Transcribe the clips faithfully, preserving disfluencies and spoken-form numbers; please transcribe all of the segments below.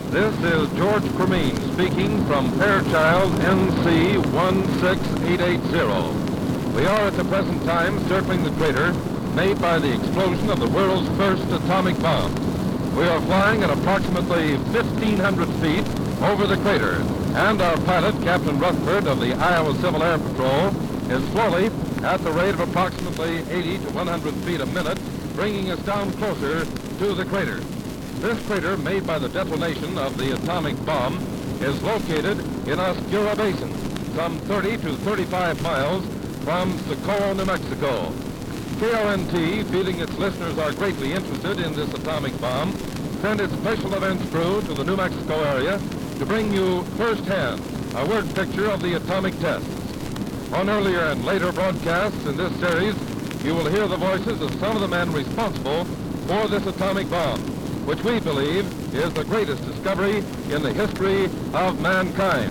This is George Cremeen speaking from Fairchild N C one six eight eight zero. We are at the present time circling the crater made by the explosion of the world's first atomic bomb. We are flying at approximately fifteen hundred feet over the crater, and our pilot, Captain Rutherford of the Iowa Civil Air Patrol, is slowly, at the rate of approximately eighty to one hundred feet a minute, bringing us down closer to the crater. This crater, made by the detonation of the atomic bomb, is located in Oscura Basin, some thirty to thirty-five miles from Socorro, New Mexico. K O N T, feeling its listeners are greatly interested in this atomic bomb, sent its special events crew to the New Mexico area to bring you firsthand a word picture of the atomic tests. On earlier and later broadcasts in this series, you will hear the voices of some of the men responsible for this atomic bomb, which we believe is the greatest discovery in the history of mankind.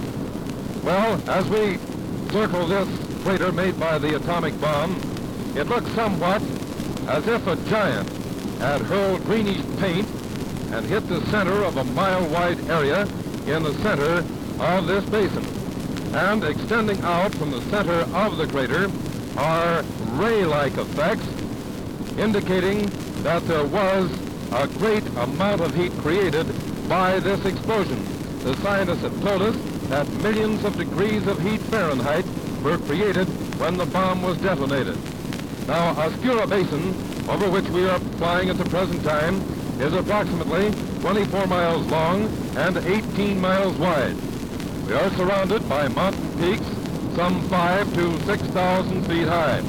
Well, as we circle this crater made by the atomic bomb, it looks somewhat as if a giant had hurled greenish paint and hit the center of a mile-wide area in the center of this basin. And extending out from the center of the crater are ray-like effects indicating that there was a great amount of heat created by this explosion. The scientists have told us that millions of degrees of heat Fahrenheit were created when the bomb was detonated. Now, Oscura Basin, over which we are flying at the present time, is approximately twenty-four miles long and eighteen miles wide. We are surrounded by mountain peaks some five to six thousand feet high.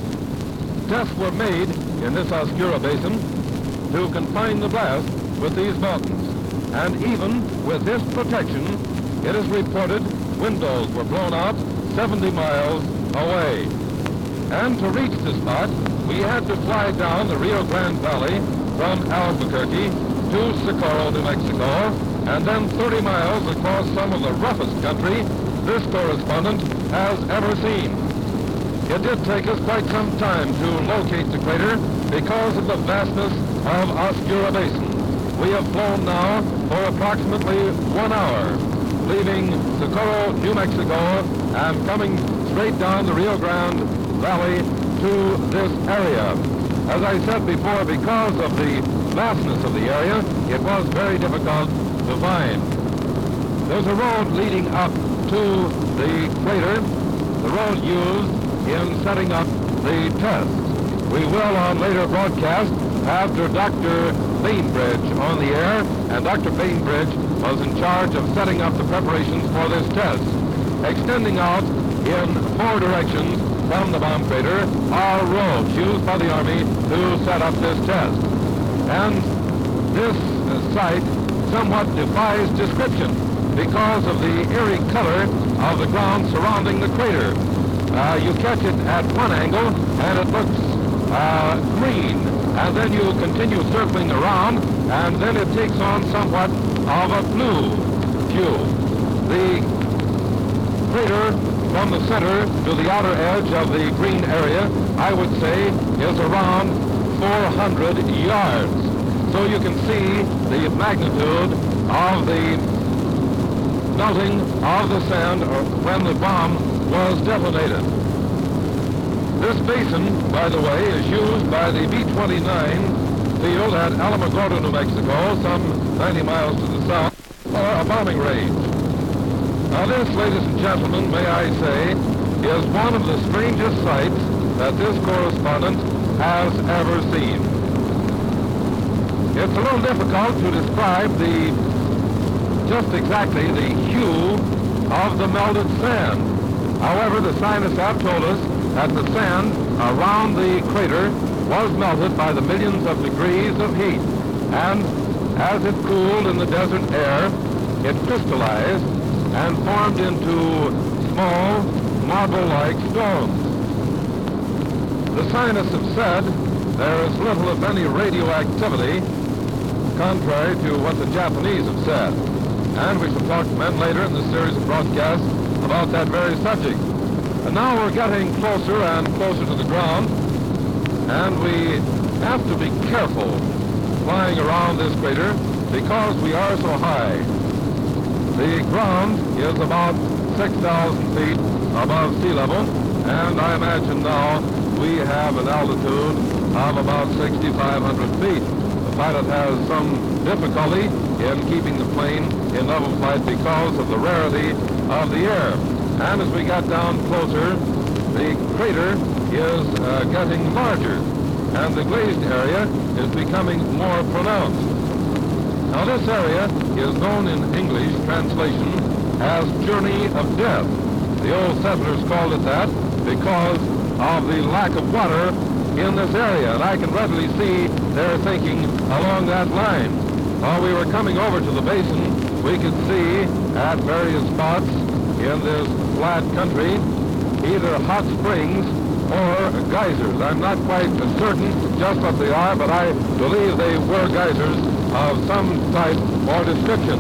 Tests were made in this Oscura Basin to confine the blast with these mountains. And even with this protection, it is reported windows were blown out seventy miles away. And to reach the spot, we had to fly down the Rio Grande Valley from Albuquerque to Socorro, New Mexico, and then thirty miles across some of the roughest country this correspondent has ever seen. It did take us quite some time to locate the crater because of the vastness of Oscura Basin. We have flown now for approximately one hour, leaving Socorro, New Mexico, and coming straight down the Rio Grande Valley to this area. As I said before, because of the vastness of the area, it was very difficult to find. There's a road leading up to the crater, the road used in setting up the tests. We will, on later broadcasts, have Doctor Bainbridge on the air, and Doctor Bainbridge was in charge of setting up the preparations for this test. Extending out in four directions from the bomb crater are roads used by the Army to set up this test. And this uh, site somewhat defies description because of the eerie color of the ground surrounding the crater. Uh, you catch it at one angle and it looks uh, green, and then you continue circling around and then it takes on somewhat of a blue hue. The crater from the center to the outer edge of the green area, I would say, is around four hundred yards. So you can see the magnitude of the melting of the sand when the bomb was detonated. This basin, by the way, is used by the B twenty-nine field at Alamogordo, New Mexico, some ninety miles to the south, for a bombing range. Now this, ladies and gentlemen, may I say, is one of the strangest sights that this correspondent has ever seen. It's a little difficult to describe the, just exactly the hue of the melted sand. However, the scientists have told us that the sand around the crater was melted by the millions of degrees of heat. And as it cooled in the desert air, it crystallized and formed into small, marble-like stones. The scientists have said there is little, if any, radioactivity, contrary to what the Japanese have said. And we shall talk to men later in this series of broadcasts about that very subject. And now we're getting closer and closer to the ground, and we have to be careful flying around this crater because we are so high. The ground is about six thousand feet above sea level, and I imagine now we have an altitude of about sixty-five hundred feet. The pilot has some difficulty in keeping the plane in level flight because of the rarity of the air. And as we got down closer, the crater is uh, getting larger, and the glazed area is becoming more pronounced. Now this area is known in English translation as Journey of Death. The old settlers called it that because of the lack of water in this area, and I can readily see their thinking along that line. While we were coming over to the basin, we could see at various spots in this flat country either hot springs or geysers. I'm not quite certain just what they are, but I believe they were geysers of some type or description.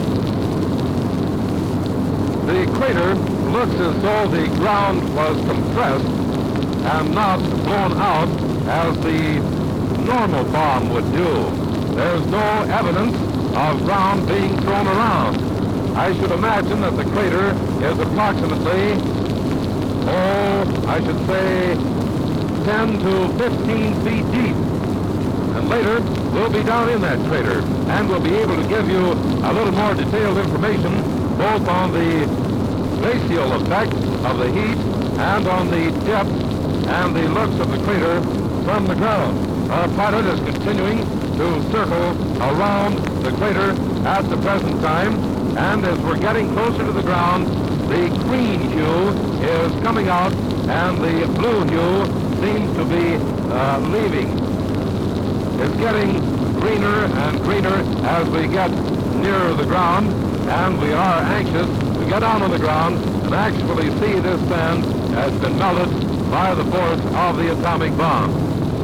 The crater looks as though the ground was compressed and not blown out as the normal bomb would do. There's no evidence of ground being thrown around. I should imagine that the crater is approximately, oh, I should say ten to fifteen feet deep. And later, we'll be down in that crater, and we'll be able to give you a little more detailed information both on the glacial effect of the heat and on the depth and the looks of the crater from the ground. Our pilot is continuing to circle around the crater at the present time, and as we're getting closer to the ground, the green hue is coming out and the blue hue seems to be uh, leaving. It's getting greener and greener as we get nearer the ground, and we are anxious to get down on the ground and actually see this sand has been melted by the force of the atomic bomb.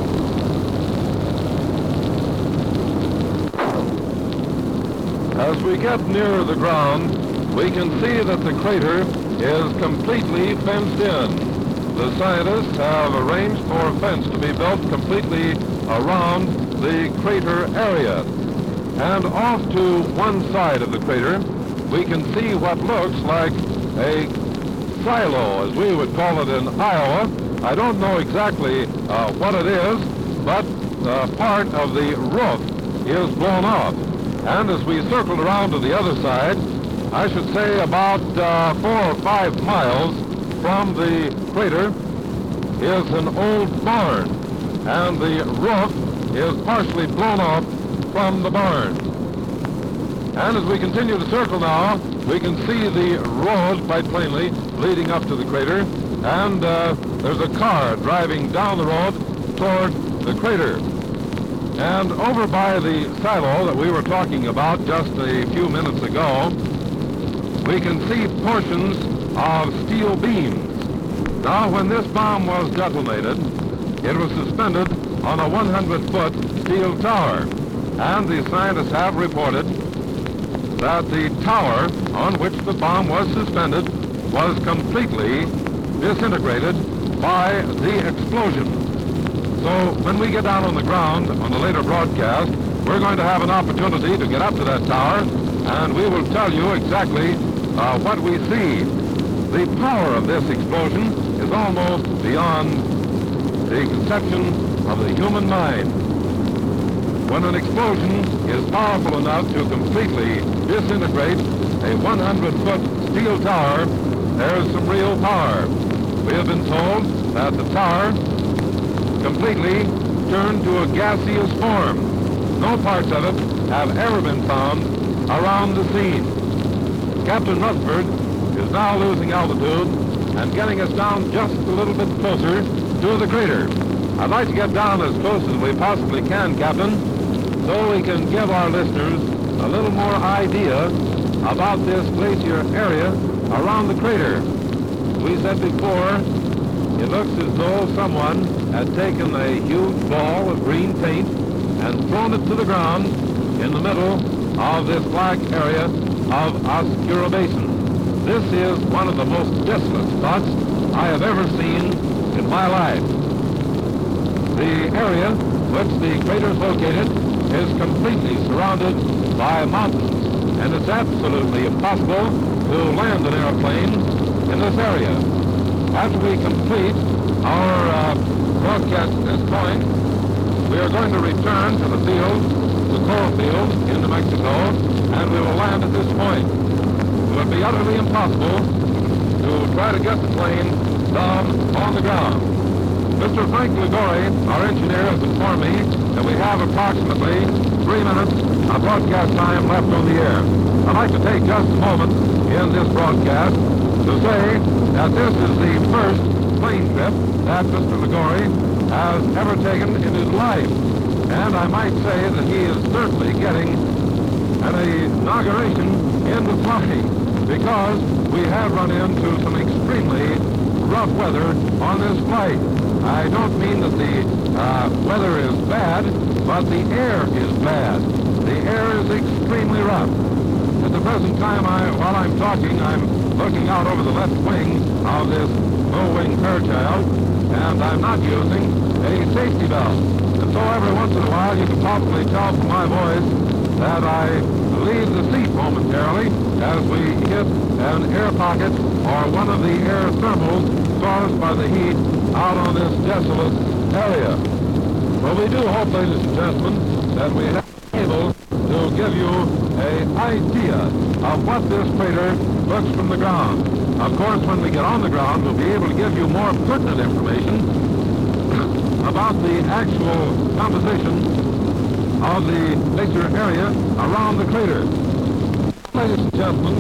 As we get nearer the ground, we can see that the crater is completely fenced in. The scientists have arranged for a fence to be built completely around the crater area. And off to one side of the crater, we can see what looks like a silo, as we would call it in Iowa. I don't know exactly uh, what it is, but uh, part of the roof is blown off. And as we circled around to the other side, I should say about uh, four or five miles from the crater is an old barn, and the roof is partially blown off from the barn. And as we continue to circle now, we can see the road quite plainly leading up to the crater, and uh, there's a car driving down the road toward the crater. And over by the silo that we were talking about just a few minutes ago, we can see portions of steel beams. Now, when this bomb was detonated, it was suspended on a one hundred foot steel tower, and the scientists have reported that the tower on which the bomb was suspended was completely disintegrated by the explosion. So when we get down on the ground on the later broadcast, we're going to have an opportunity to get up to that tower, and we will tell you exactly uh, what we see. The power of this explosion is almost beyond the conception of the human mind. When an explosion is powerful enough to completely disintegrate a one hundred foot steel tower, there's some real power. We have been told that the tower completely turned to a gaseous form. No parts of it have ever been found around the scene. Captain Rutherford is now losing altitude and getting us down just a little bit closer to the crater. I'd like to get down as close as we possibly can, Captain, so we can give our listeners a little more idea about this glacier area around the crater. We said before, it looks as though someone had taken a huge ball of green paint and thrown it to the ground in the middle of this black area of Oscura Basin. This is one of the most desolate spots I have ever seen in my life. The area which the crater is located, is completely surrounded by mountains, and it's absolutely impossible to land an airplane in this area. After we complete our uh, broadcast at this point, we are going to return to the field, the coal field in New Mexico, and we will land at this point. It would be utterly impossible to try to get the plane down on the ground. Mister Frank Liguori, our engineer, has informed me that we have approximately three minutes of broadcast time left on the air. I'd like to take just a moment in this broadcast to say that this is the first plane trip that Mister Liguori has ever taken in his life. And I might say that he is certainly getting an inauguration into flying, because we have run into some extremely rough weather on this flight. I don't mean that the uh, weather is bad, but the air is bad. The air is extremely rough. At the present time, I, while I'm talking, I'm looking out over the left wing of this low-wing Fairchild, and I'm not using a safety belt. And so every once in a while, you can probably tell from my voice that I leave the seat momentarily as we hit an air pocket or one of the air thermals caused by the heat out on this desolate area. Well, we do hope, ladies and gentlemen, that we have been able to give you an idea of what this crater looks from the ground. Of course, when we get on the ground, we'll be able to give you more pertinent information about the actual composition of the glacier area around the crater. Ladies and gentlemen,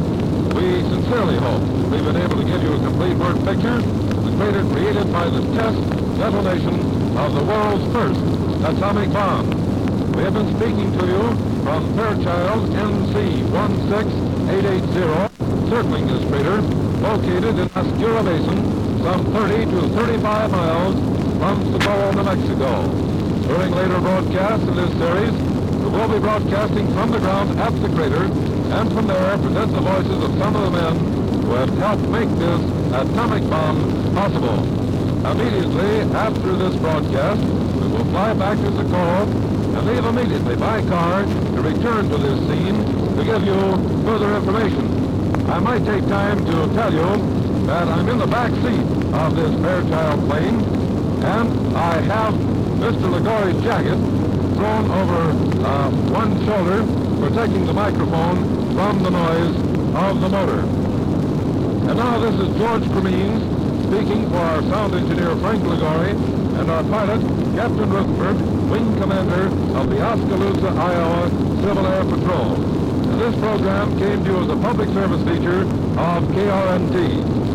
we sincerely hope we've been able to give you a complete word picture of the crater created by the test detonation of the world's first atomic bomb. We have been speaking to you from Fairchild N C one six eight eight zero, circling this crater, located in Osceola Basin, some thirty to thirty-five miles from Socorro, New Mexico. During later broadcasts in this series, we will be broadcasting from the ground at the crater, and from there present the voices of some of the men who have helped make this atomic bomb possible. Immediately after this broadcast, we will fly back to Socorro and leave immediately by car to return to this scene to give you further information. I might take time to tell you that I'm in the back seat of this Fairchild plane, and I have Mister Liguori's jacket thrown over uh, one shoulder, protecting the microphone from the noise of the motor. And now this is George Cremines speaking for our sound engineer Frank Liguori and our pilot Captain Rutherford, wing commander of the Oskaloosa, Iowa Civil Air Patrol. And this program came to you as a public service feature of K R N T.